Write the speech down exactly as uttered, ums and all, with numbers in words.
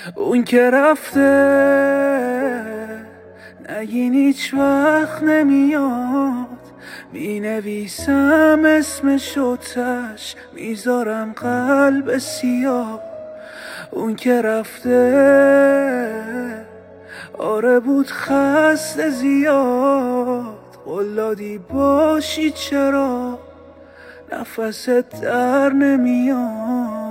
اون که رفته نگین هیچ وقت نمیاد، می نویسم اسمشو تش، میذارم قلب سیاه. اون که رفته آره بود خسته زیاد، قول دادی باشی چرا نفست در نمیاد.